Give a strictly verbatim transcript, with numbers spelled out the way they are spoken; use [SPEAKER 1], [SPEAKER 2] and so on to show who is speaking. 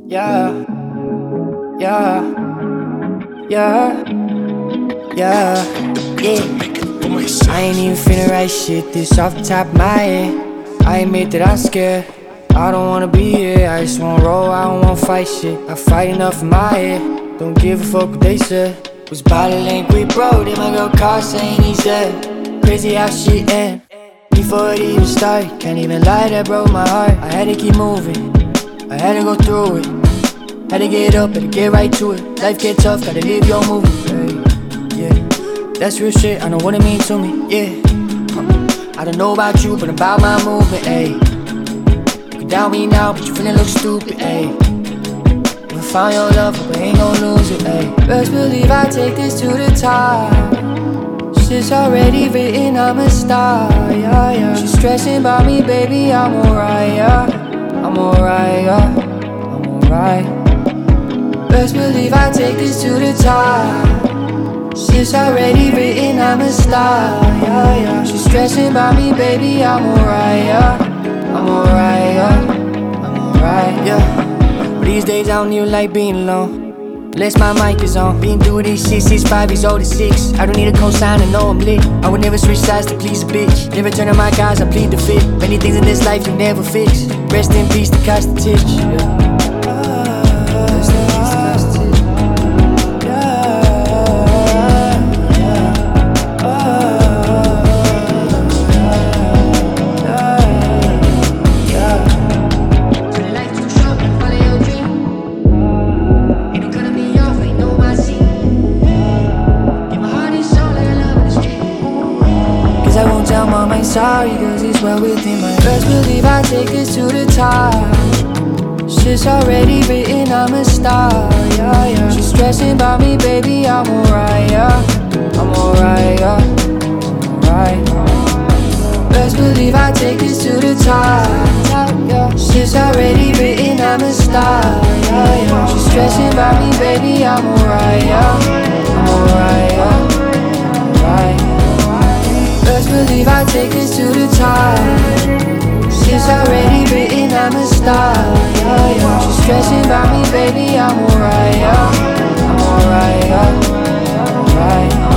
[SPEAKER 1] Yeah, yeah, yeah, yeah, yeah. I ain't even finna write shit this off the top of my head. I admit that I'm scared. I don't wanna be here. I just wanna roll, I don't wanna fight shit. I fight enough in my head. Don't give a fuck what they said. Was body language, bro. Then my girl called saying he's dead. Crazy how shit end before it even started. Can't even lie, that broke my heart. I had to keep moving, I had to go through it. Had to get up, had to get right to it. Life get tough, gotta live your movement. Hey, yeah, that's real shit, I know what it means to me. Yeah, huh. I don't know about you, but about my movement. Hey, you can doubt me now, but you feeling look stupid. Hey, we found your love, but we ain't gon' lose it. Hey, best believe I take this to the top. Shit's already written, I'm a star. Yeah, yeah. She's stressing about me, baby, I'm alright. Yeah, I'm alright. Yeah, I'm alright. Best believe I take this to the top. Shit's already written, I'm a star. Yeah, yeah. She's stressing about me, baby, I'm alright. Yeah, I'm alright. Yeah, I'm alright. Yeah. But these days I don't even like being alone. Unless my mic is on. Been through this shit since five years old to six. I don't need a cosign to know I'm lit. I would never switch sides to please a bitch. Never turn on my guys, I plead the fifth. Many things in this life you never fix. Rest in peace to Kostich. Yeah. I won't tell mom I'm sorry, cause it's well within my best believe I take this to the top. Shit's already written, I'm a star. Yeah, yeah. She's stressing about me, baby, I'm alright. Yeah, I'm alright. Yeah, I'm alright. Best believe I take this to the top. Shit's already written, I'm a star. Yeah, yeah. She's stressing about me, baby, I'm alright. Yeah, I'm alright. Yeah, I'm alright. Best believe I take this to the top. Shit's already written, I'm a star. Yeah, yeah. She's stressing about me, baby, I'm alright. Yeah, I'm alright. Yeah, I'm alright.